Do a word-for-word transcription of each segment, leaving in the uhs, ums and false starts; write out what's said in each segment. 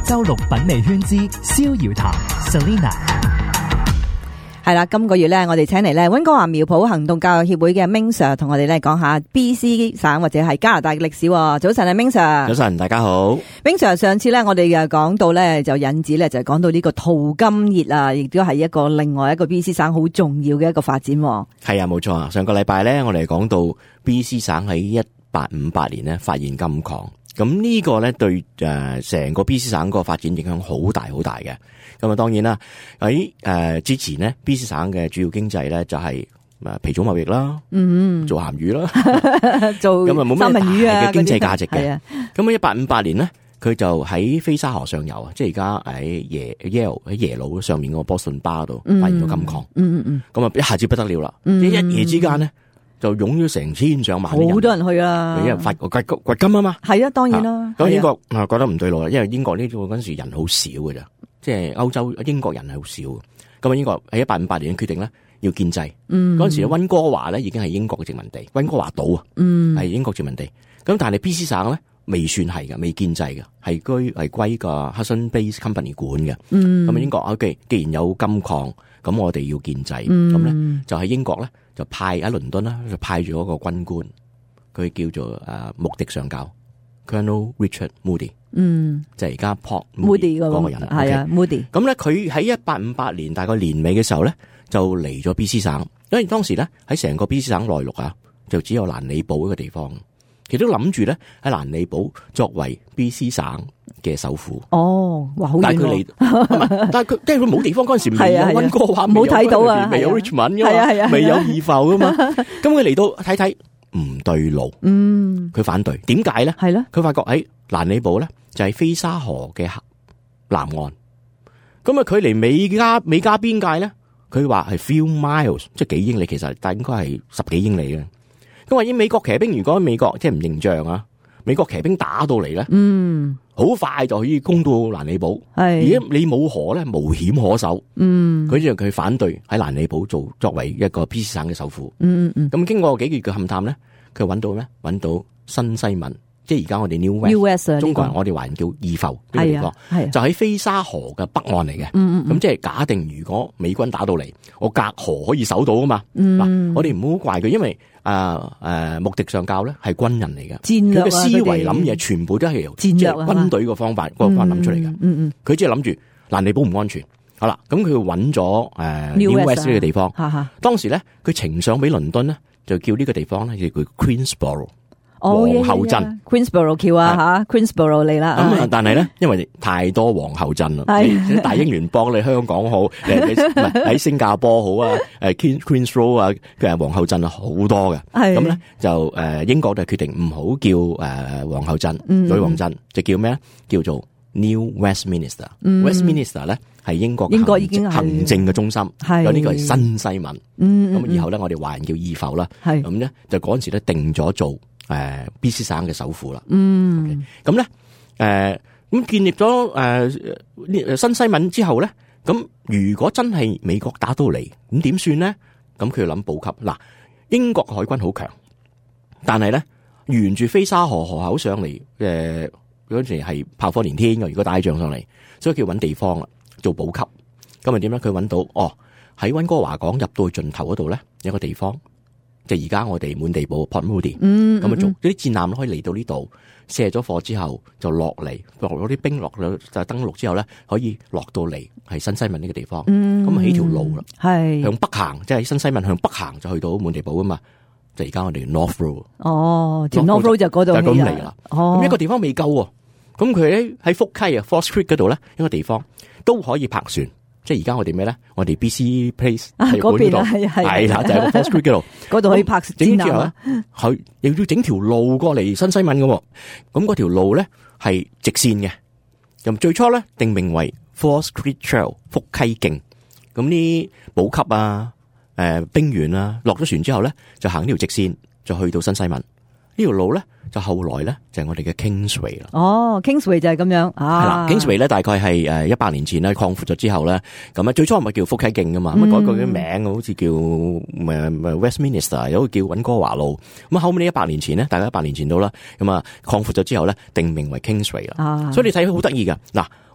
周六品味圈之逍遙談 Selina。 係啦，今個月咧，我哋請嚟咧溫哥華苗圃行動教育協會嘅 Ming Sir 同我哋咧講下 B C 省或者係加拿大嘅歷史。早晨啊 Ming Sir。 早晨，大家好。 Ming Sir，上次咧我哋又講到咧就引子咧就係講到呢個淘金熱啊，亦都係一個另外一個 B C 省好重要嘅一個發展。係啊，冇錯啊。上個禮拜咧，我哋講到 B C 省喺一八五八年咧發現金礦。咁呢個咧對誒成個 B C 省個發展影響好大好大嘅。咁啊，當然啦，喺誒之前咧 B C 省嘅主要經濟咧就係誒皮種貿易啦，嗯，做鹹魚啦， 做咁啊冇咩大嘅經濟價值嘅。咁啊，一八五八年咧，佢就喺菲沙河上游啊，即係而家喺耶耶喺耶魯上面嗰個波士頓巴度發現咗金礦，嗯嗯嗯，咁啊一下子不得了啦，即係一夜之間咧。就湧咗成千上萬人， 好多人去啊！ 因為發掘掘金啊嘛， 係啊，當然啦。 咁英國啊覺得唔對路啦，因為英國呢個嗰陣時人好少嘅咋，即係歐洲英國人係好少嘅。咁啊，英國喺一八五八年決定咧要建制。嗯，嗰陣時溫哥華咧已經係英國嘅殖民地，溫哥華島啊，嗯，係英國殖民地。咁但係 B C 省咧未算係嘅，未建制嘅，係居係歸個 Hudson Bay Company 管嘅。嗯，咁啊英國 OK，既然有金礦，咁我哋要建制。咁咧、嗯、就喺英國咧。就派喺倫敦啦，就派住一個軍官，佢叫做誒穆迪上校 Colonel Richard Moody， 嗯，就係而家 Port Moody 嗰個人，係啊 Moody。咁咧佢喺一八五八年大概年尾嘅時候咧，就嚟咗 B C 省，因為當時咧喺成個 B C 省內陸啊，就只有蘭尼堡一個地方，其實都諗住咧喺蘭尼堡作為 B C 省嘅首府。哦，哇，好遠喎！但係佢嚟，但係佢即係佢冇地方嗰陣時，未有溫哥華，冇睇到啊，未有 Richmond 噶嘛，未有義埠噶嘛。咁佢嚟到睇睇唔對路，嗯，佢反對。點解咧？係咧，佢發覺喺蘭尼堡咧就係菲沙河嘅南岸，咁啊距離美加美加邊界咧，佢話係 few miles， 即係幾英里，其實但係應該係十幾英里嘅。咁話以美國騎兵，如果美國即係唔認賬啊，美國騎兵打到嚟咧，嗯，好快就可以攻到蘭尼堡。係，而家你冇河咧，無險可守。嗯，佢就佢反對喺蘭尼堡做作為一個 B C 省嘅首府。嗯嗯，咁經過幾個月嘅勘探咧，佢揾到咩？揾到新西敏，即係而家我哋 New West，, New West、啊、中國人我哋華人叫義埠呢個地方，係就喺菲沙河嘅北岸嚟嘅。嗯嗯，咁即係假定如果美軍打到嚟，我隔河可以守到啊嘛。嗯，嗱，我哋唔好怪佢，因為啊誒，穆迪上校咧係軍人嚟嘅，佢嘅思維諗嘢全部都係由戰略軍隊個方法嗰個方法諗出嚟嘅。嗯嗯，佢只係諗住蘭尼堡唔安全，好啦，咁佢揾咗誒 New West 呢個地方。哈哈，當時咧佢呈上俾倫敦咧，就叫呢個地方咧叫 Queensborough。皇后鎮 Queensborough 橋啊吓 Queensborough 嚟啦。 咁但係咧，因為太多皇后鎮啦，大英聯邦你香港好，誒喺新加坡好啊，誒 Queens Road 啊嘅皇后鎮啊好多嘅。咁咧就誒英國就決定唔好叫誒皇后鎮、女王鎮，就叫咩？叫做 New Westminster。Westminster 咧係英國英國已經行政嘅中心，有呢個係新西敏。咁以後咧我哋華人叫義埠啦。咁咧就嗰陣時咧定咗做誒 B C 省嘅首府啦。嗯，咁咧誒咁建立咗誒新西敏之後咧，咁如果真係美國打到嚟，咁點算咧？咁佢要諗補給。嗱，英國海軍好強，但係咧沿住菲沙河河口上嚟，誒嗰陣時係炮火連天嘅。如果打仗上嚟，所以佢揾地方啦，做補給。咁咪點咧？佢揾到哦，喺溫哥華港入到去盡頭嗰度咧，有個地方。就而家我哋滿地堡 Port Moody， 咁啊做啲戰艦可以嚟到呢度卸咗貨之後就落嚟，落咗啲兵落咗就登陸之後咧，可以落到嚟係新西敏呢個地方，咁啊起條路啦，係向北行，即係新西敏向北行就去到滿地堡啊嘛，就而家我哋 North Road。哦，條 North Road 就嗰度就咁嚟啦。哦，咁一個地方未夠，咁佢喺喺福溪啊 False Creek 嗰度咧，一個地方都可以泊船。即係而家我哋咩咧？我哋 B C Place 喺嗰邊係係啦，就喺個 False Creek 嗰度，嗰度可以泊戰艦啊！佢又要整條路過嚟新西敏嘅，咁嗰條路咧係直線嘅。咁最初咧定名為 False Creek Trail 福溪徑。咁呢補給啊、誒、呃、兵員啊，落咗船之後咧，就行呢條直線，就去到新西敏。呢條路咧就後來咧就係我哋嘅 Kingsway 啦。哦 ，Kingsway 就係咁樣啊。係啦 ，Kingsway 咧大概係誒一百年前咧擴闊咗之後咧，咁啊最初唔係叫福溪徑噶嘛，咁、嗯、改個啲名，好似叫誒誒 Westminster， 有個叫溫哥華路。咁後尾呢一百年前咧，大概一百年前到啦，咁啊擴闊咗之後咧，定名為 Kingsway 啦。啊，所以你睇好得意噶。嗱，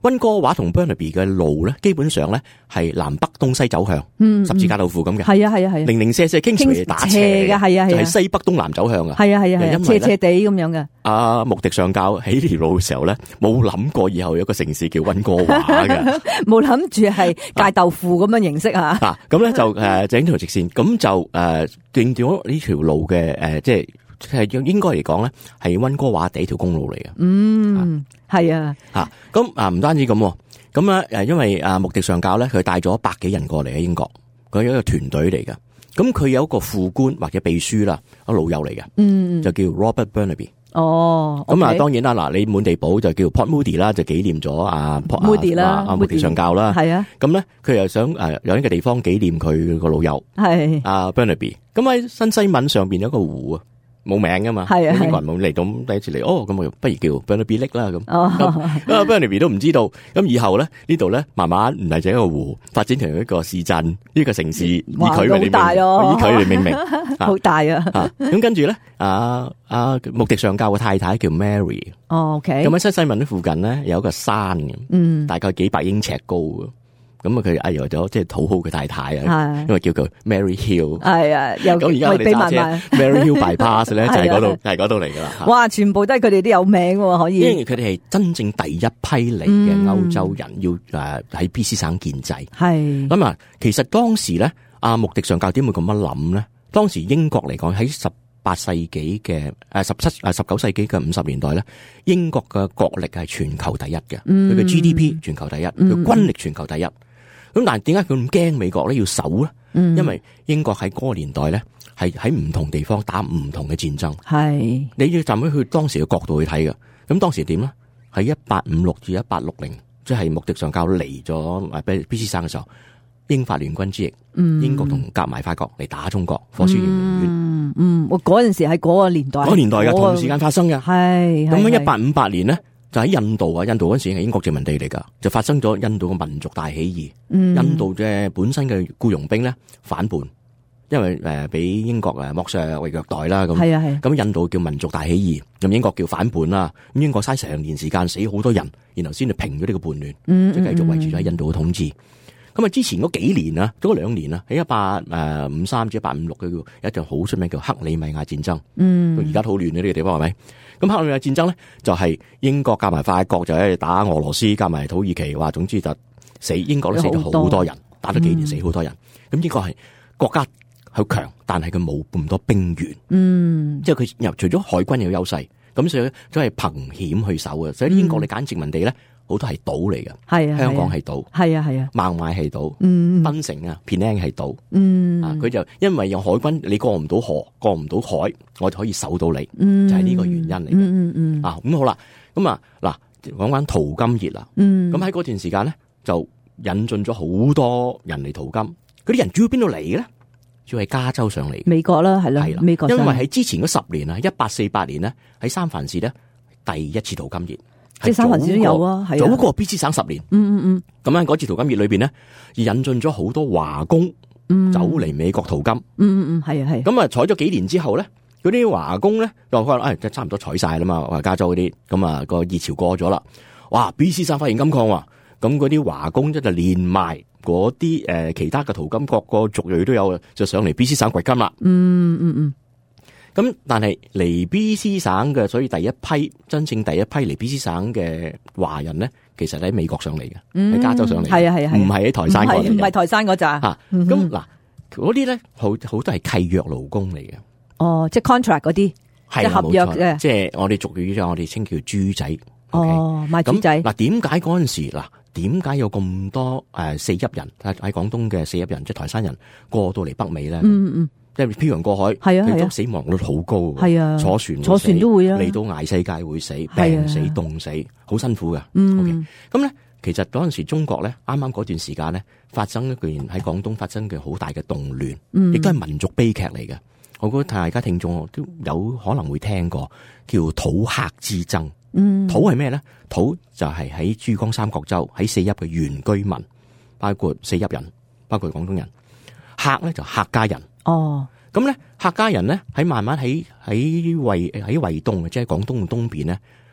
溫哥華同 Burnaby 嘅路咧，基本上咧係南北東西走向， 嗯， 十字架豆腐咁嘅。 係啊係啊係啊， 零零舍舍傾斜打斜嘅，係啊係啊， 就係西北東南走向啊。 係啊係啊係啊，斜斜地咁樣嘅。 阿穆迪上校喺呢條路嘅時候咧，冇諗過以後有個城市叫溫哥華嘅， 冇諗住係界豆腐咁樣形式啊。 啊，咁咧就誒整條直線，咁就誒定咗呢條路嘅誒，即係係應該嚟講咧，係溫哥華第一條公路嚟嘅。 嗯，係啊。 吓咁啊，唔單止咁，咁咧誒，因為阿穆迪上校咧，佢帶咗百幾人過嚟喺英國，佢有一個團隊嚟嘅。咁佢有一個副官或者秘書啦，個老友嚟嘅，嗯，就叫 Robert Burnaby。 哦， 咁啊， okay 當然啦，嗱，你滿地寶就叫 Port Moody 啦，就紀念咗阿 Moody 啦， 阿穆迪上校啦， 係啊。 咁咧，佢又想誒有呢個地方紀念佢個老友，係阿 Burnaby。咁喺新西文上邊有一個湖啊，冇名噶嘛， 係啊， 英國人冇嚟到第一次嚟，哦，咁我不如叫 Burnaby Lake 啦，咁， 哦， 咁 Burnaby 都唔知道，咁以後咧呢度咧慢慢唔係淨一個湖，發展成一個市鎮，呢個城市以佢嚟命名，以佢嚟命名， 好大啊！ 咁跟住咧，啊啊穆迪上校嘅太太叫 Mary， 哦 OK， 咁喺新西文咧附近咧有一個山嘅，嗯，大概幾百英尺高嘅。咁啊，佢哎為咗即係討好佢太太啊，因為叫佢 Mary Hill，係啊，咁而家我哋揸車 Mary Hill Bypass 咧就係嗰度，係嗰度嚟噶啦。哇， 全部都係佢哋都有名喎，可以。 因為佢哋係真正第一批嚟嘅歐洲人，要誒喺 B C 省建制。係咁啊，其實當時咧，阿穆迪上校點會咁樣諗咧？當時英國嚟講喺十八世紀嘅誒十七誒十九世紀嘅五十年代咧，英國嘅國力係全球第一嘅，佢嘅 G D P 全球第一，佢軍力全球第一。咁但係點解佢咁驚美國咧要守咧？嗯，因為英國喺嗰個年代咧係喺唔同地方打唔同嘅戰爭。係你要站喺佢當時嘅角度去睇嘅。咁當時點咧？喺一八五六至一八六零，即係穆迪上校嚟咗 B C 省嘅時候，英法聯軍之役，嗯，英國同夾埋法國嚟打中國，火燒圓明園。嗯嗯，我嗰陣時喺嗰個年代，嗰個年代嘅同時間發生嘅。係咁喺一八五八年咧。就喺印度啊，印度嗰時係英國殖民地嚟噶，就發生咗印度嘅民族大起義。嗯、印度嘅本身嘅僱傭兵咧反叛，因為誒俾英國誒剝削為虐待啦咁。係啊係。咁印度叫民族大起義，咁英國叫反叛啦。咁英國嘥成年時間死好多人，然後先至平咗呢個叛亂，嗯、即係繼續維持咗喺印度嘅統治。咁啊，之前嗰幾年啊，嗰兩年啊，喺一八誒五三至一八五六嘅有一場好出名叫克里米亞戰爭。嗯，到而家好亂嘅呢個地方係咪？咁克里米亞戰爭咧，就係、是、英國加埋法國就喺度打俄羅斯，加埋土耳其，話總之就死英國都死咗好多人，打咗幾年死好多人。咁呢個係國家好強，但係佢冇咁多兵員。嗯，即係佢又除咗海軍有優勢，咁所以都係憑險去守嘅。所以英國你揀殖民地咧。好多係島嚟嘅，係啊，香港係島，係啊係啊，孟買係島，嗯，檳城啊，Penang係島，嗯，啊，佢就因為有海軍，你過唔到河，過唔到海，我就可以守到你，嗯，就係呢個原因嚟嘅，嗯嗯嗯，啊，咁好啦，咁啊，嗱，講翻淘金熱啦，嗯，咁喺嗰段時間咧，就引進咗好多人嚟淘金，嗰啲人主要邊度嚟嘅咧？主要係加州上嚟，美國啦，係啦，係啦，美國，因為喺之前嗰十年啊，一八四八年咧，喺三藩市咧，第一次淘金熱。即係三藩市都有啊，係啊，早過 B C 省十年。嗯嗯嗯。咁樣嗰次淘金熱裏邊咧，引進咗好多華工，走嚟美國淘金。嗯嗯嗯，係啊係。咁啊，採咗幾年之後咧，嗰啲華工咧就話，誒，即係差唔多採晒啦嘛，話加州嗰啲，咁啊個熱潮過咗啦。哇 ！B C 省發現金礦喎，咁嗰啲華工即就連埋嗰啲誒其他嘅淘金各個族裔都有，就上嚟 B C 省掘金啦。嗯嗯嗯。咁但係嚟 B C 省嘅，所以第一批真正第一批嚟 B C 省嘅華人咧，其實喺美國上嚟嘅，喺、嗯、加州上嚟，係啊係啊，唔係喺台山嗰嚟，唔係台山嗰扎吓。咁嗱，嗰啲咧好好多係契約勞工嚟嘅。哦，即係 contract 嗰啲，即係合約嘅，即係我哋俗語就我哋稱叫豬仔。哦，賣豬仔。嗱，點解嗰陣時嗱？點解有咁多誒四邑人喺廣東嘅四邑人，即係台山人過到嚟北美咧？嗯嗯。即係漂洋過海，係啊，係啊，死亡率好高，係啊，坐船坐船都會啊，嚟到崖世界會死，病死凍死，好辛苦㗎。嗯，咁咧，其實嗰陣時中國咧，啱啱嗰段時間咧，發生一件喺廣東發生嘅好大嘅動亂，亦都係民族悲劇嚟嘅。我覺得大家聽眾都有可能會聽過，叫土客之爭。嗯，土係咩咧？土就係喺珠江三角洲喺四邑嘅原居民，包括四邑人，包括廣東人。客咧就客家人。哦，咁咧客家人咧喺慢慢喺喺惠喺惠東，即係廣東嘅東邊咧，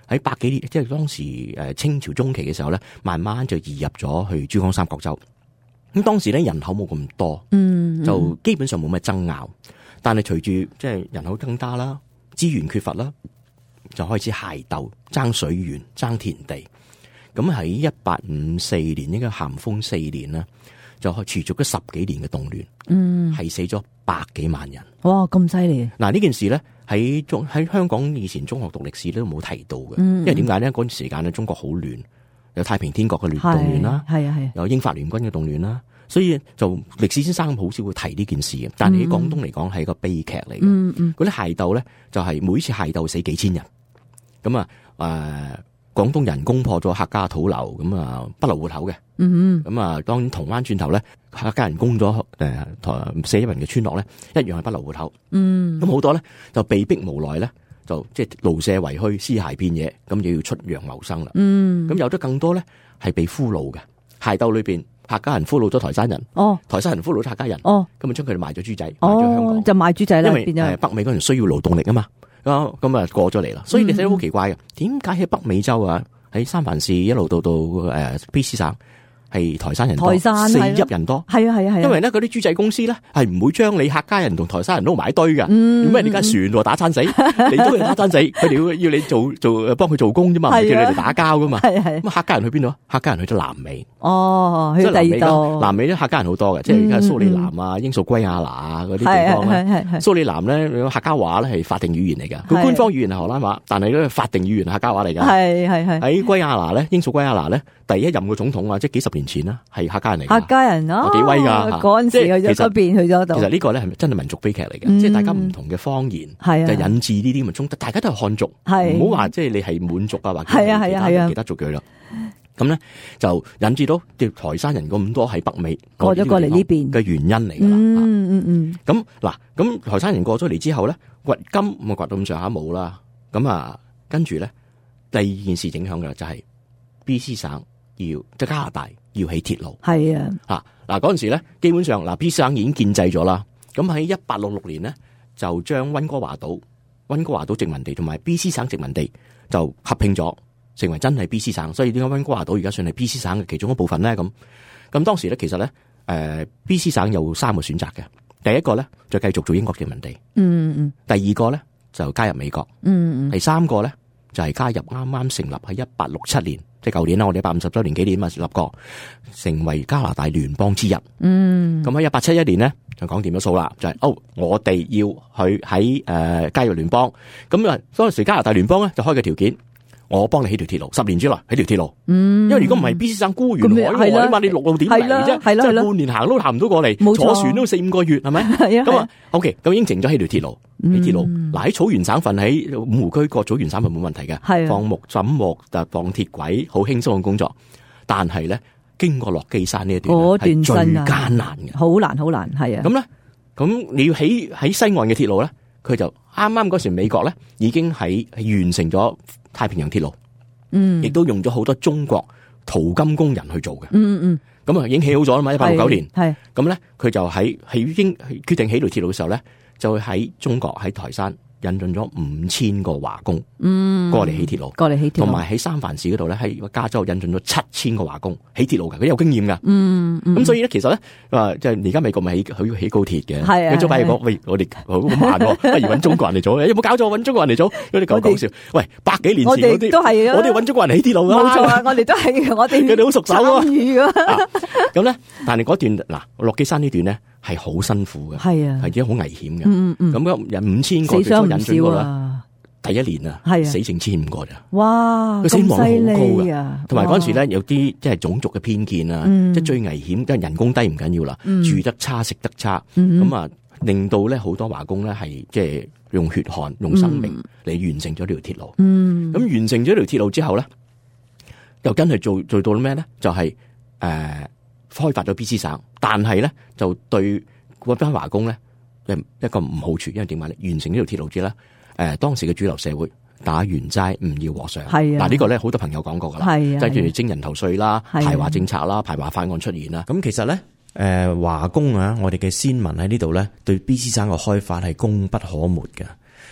喺百幾年，即係當時誒清朝中期嘅時候咧，慢慢就移入咗去珠江三角洲。咁當時咧人口冇咁多， 嗯， 就基本上冇乜爭拗。但係隨住即係人口增加啦，資源缺乏啦，就開始械鬥，爭水源、爭田地。咁喺一八五四年，應該咸豐四年啦，就持續咗十幾年嘅動亂，嗯，係死咗百幾萬人。 哇，咁犀利！ 嗱呢件事咧喺中喺香港以前中學讀歷史都冇提到嘅，嗯、因為點解咧？嗰段時間咧中國好亂，有太平天國嘅亂動亂啦，係啊係，有英法聯軍嘅動亂啦，所以就歷史先生好少會提呢件事嘅。但係喺廣東嚟講係一個悲劇嚟嘅。嗯嗯，嗰啲械鬥咧就係每次械鬥死幾千人，咁啊誒。廣東人攻破咗客家土樓，咁啊不留活口嘅。嗯咁啊，當然銅灣轉頭咧，客家人攻咗誒台四一人嘅村落咧，一樣係不留活口。嗯，咁好多咧就被逼無奈咧，就即係勞舍為虛，屍骸遍野，咁就要出洋謀生啦。嗯，咁有得更多咧係被俘虜嘅，械鬥裏邊客家人俘虜咗台山人，哦，台山人俘虜咗客家人，哦，咁啊將佢哋賣咗豬仔，賣咗香港， 哦，就賣豬仔啦， 因為誒北美嗰陣需要勞動力啊嘛。咁啊過咗嚟啦，所以你睇到好奇怪嘅，點解喺北美洲啊，喺三藩市一路到到誒 B C 省係台山人多，台山四邑人多，係啊係啊係，因為咧嗰啲豬仔公司咧係唔會將你客家人同台山人撈埋一堆噶，咁咩你架船打餐死，你都係打餐死，佢哋要要你做做幫佢做工啫嘛，唔係叫你哋打交噶嘛，係係，咁客家人去邊度啊？客家人去咗南美，哦，去第二度，南美咧客家人好多嘅，即係而家蘇里南啊、英屬圭亞那啊嗰啲地方咧，蘇里南咧客家話咧係法定語言嚟㗎，佢官方語言係荷蘭話，但係咧法定語言係客家話嚟㗎，係係係，喺圭亞那咧，英屬圭亞那咧，第一任嘅總統啊，即係幾十年前啦，係客家人嚟。客家人咯，幾威噶！嗰陣時去咗嗰邊，去咗度。其實呢個咧係真係民族悲劇嚟嘅，即係大家唔同嘅方言，就引致呢啲咁嘅衝突。大家都係漢族，唔好話即係你係滿族啊，或者其他其他族裔啦。咁咧就引致到啲台山人咁多喺北美過咗過嚟呢邊嘅原因嚟噶啦。嗯嗯嗯。咁嗱，咁台山人過咗嚟之後咧，掘金咪掘到咁上下冇啦。咁啊，跟住咧第二件事影響嘅就係 B C 省。要即係加拿大要起鐵路，係啊，吓嗱嗰陣時咧，基本上嗱 B C 省已經建制咗啦。咁喺一八六六年咧，就將溫哥華島、溫哥華島殖民地同埋 B C 省殖民地就合併咗，成為真係 B C 省。所以點解溫哥華島而家算係 B C 省嘅其中一部分咧？咁咁當時咧，其實咧，誒、呃、B C 省有三個選擇嘅。第一個咧就繼續做英國殖民地，嗯嗯。第二個咧就加入美國，嗯嗯。第三個咧就係加入啱啱成立喺一八六七年。即係舊年啦，我哋一百五十周年紀念啊，立國成為加拿大聯邦之一。嗯，咁喺一八七一年咧就講掂咗數啦，就係、是、哦，我哋要去喺誒、呃、加入聯邦。咁啊，當時加拿大聯邦咧就開個條件，我幫你起條鐵路，十年之內起條鐵路。嗯，因為如果唔係 B C 省孤沿海喎，你話你陸路點嚟啫？係啦，即係半年行都行唔到過嚟，坐船都四五個月，係咪？係啊。咁啊 ，OK，咁應承咗起條鐵路。起鐵路嗱，喺草原省份，喺五湖區個草原省份冇問題嘅，放木枕木就放鐵軌，好輕鬆嘅工作。但係咧，經過落基山呢一段係最艱難嘅，好難好難係啊。咁咧，咁你要起喺西岸嘅鐵路咧，佢就啱啱嗰時美國咧已經喺完成咗太平洋鐵路，嗯，亦都用咗好多中國淘金工人去做嘅，嗯嗯，咁啊已經起好咗啦嘛，一八六九年係咁咧，佢就喺喺已經決定起條鐵路嘅時候咧。就會喺中國喺台山引進咗五千個華工，嗯，過嚟起鐵路，過嚟起鐵路，同埋喺三藩市嗰度咧，喺加州引進咗七千個華工起鐵路嘅，佢有經驗噶，嗯，咁、嗯、所以咧，其實咧，啊，即係而家美國咪起佢要起高鐵嘅，係啊，咁早排講，喂，我哋好慢，不如揾中國人嚟做，有冇搞錯揾中國人嚟做？有啲講講笑，喂，百幾年前嗰啲都係，我哋揾中國人起鐵路啊，冇錯啊，我哋都係，我哋佢哋好熟手啊，咁咧，但係嗰段嗱，落基山呢段咧。係好辛苦嘅，係啊，係而且好危險嘅。嗯嗯，咁樣引五千個最初引進過啦，第一年啊，係死剩千五個咋。哇，個死亡好高噶，同埋嗰陣時咧有啲即係種族嘅偏見啊，即係最危險，即係人工低唔緊要啦，住得差食得差，咁啊令到咧好多華工咧係即係用血汗用生命嚟完成咗呢條鐵路。嗯，咁完成咗條鐵路之後咧，又真係做做到咩咧？就係誒。開發咗 B C 省，但係咧就對嗰班華工咧一個唔好處，因為點解咧？完成呢條鐵路之後咧，誒、呃、當時嘅主流社會打完齋唔要和尚，係啊，嗱呢個咧好多朋友講過噶啦，係啊，即係譬如徵人頭稅啦、排華政策啦、排華法案出現啦。咁其實咧，誒華工啊，我哋嘅先民喺呢度咧，對 B C 省嘅開發係功不可沒嘅。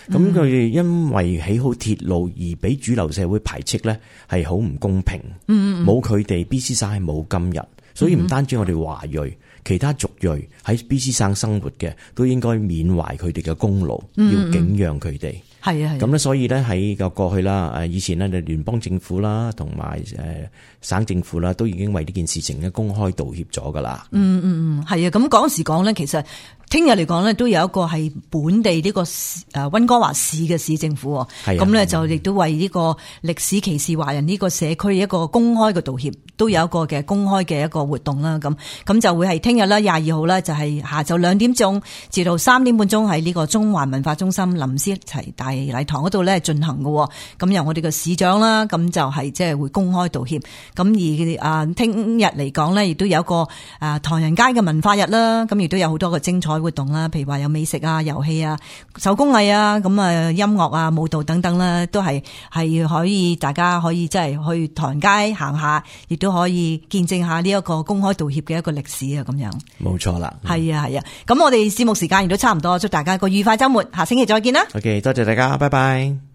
咁佢因為起好鐵路而俾主流社會排斥咧，係好唔公平。冇佢哋 B C 省係冇今日，所以唔單止我哋華裔，其他族裔喺 B C 省生活嘅都應該緬懷佢哋嘅功勞，要敬仰佢哋。 係啊，係咁咧，所以咧喺個過去啦，誒以前咧，聯邦政府啦，同埋誒省政府啦，都已經為呢件事情咧公開道歉咗噶啦。 嗯嗯嗯，係啊。咁講時講咧，其實聽日嚟講咧，都有一個係本地呢個誒溫哥華市嘅市政府，咁咧就亦都為呢個歷史歧視華人呢個社區一個公開嘅道歉，都有一個嘅公開嘅一個活動啦。咁咁就會係聽日啦，廿二號啦，就係下晝兩點鐘至到三點半鐘喺呢個中環文化中心林思齊大禮堂嗰度咧進行嘅。咁由我哋嘅市長啦，咁就係即係會公開道歉。咁而啊聽日嚟講咧，亦都有一個啊唐人街嘅文化日啦，咁亦都有好多個精彩活動啦，譬如話有美食啊、遊戲啊、手工藝啊、咁啊音樂啊、舞蹈等等啦，都係係可以大家可以即係去唐人街行下，亦都可以見證下呢一個公開道歉嘅一個歷史啊，咁樣。 冇錯啦， 係啊係啊，咁我哋節目時間亦都差唔多，祝大家一個愉快週末，下星期再見啦。 OK， 多謝大家，拜拜。